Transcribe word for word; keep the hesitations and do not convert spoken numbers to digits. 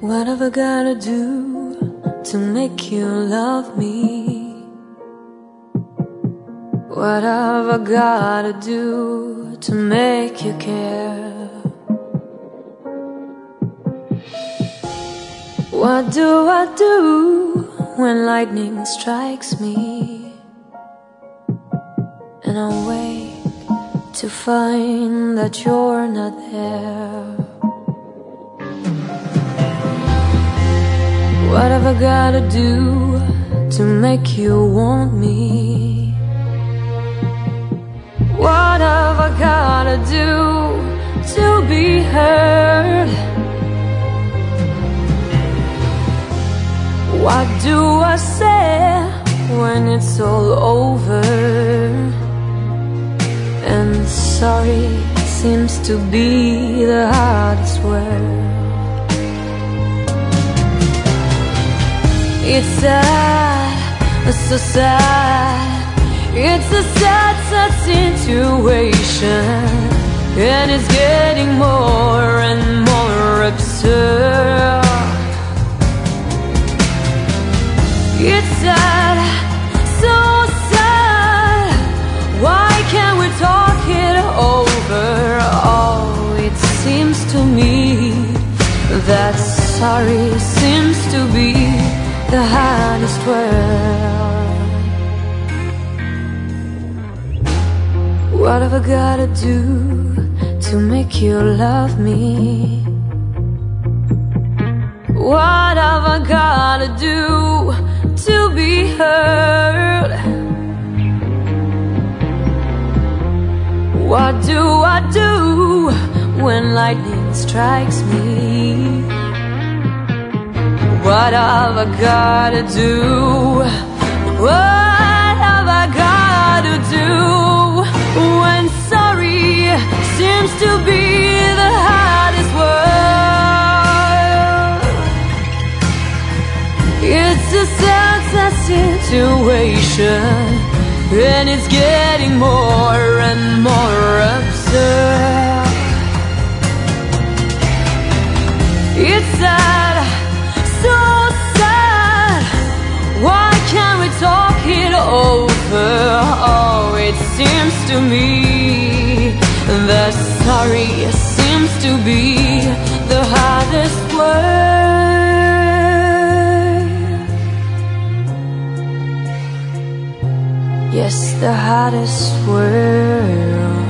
What have I gotta do to make you love me? What have I gotta do to make you care? What do I do when lightning strikes me and I wake to find that you're not there? What have I gotta do to make you want me? What have I gotta do to be heard? What do I say when it's all over and sorry seems to be the hardest word? It's sad, it's so sad. It's a sad, sad situation, and it's getting more and more absurd. It's sad, so sad. Why can't we talk it over? Oh, it seems to me that sorry seems to be the hardest word. What have I gotta do to make you love me? What have I gotta do to be heard? What do I do when lightning strikes me? What have I gotta do? What have I gotta do when sorry seems to be the hardest word? It's a sad, sad situation, and it's getting more and more absurd. It's sad, so sad. Why can't we talk it over? Oh, it seems to me that sorry seems to be the hardest word. Yes, the hardest word.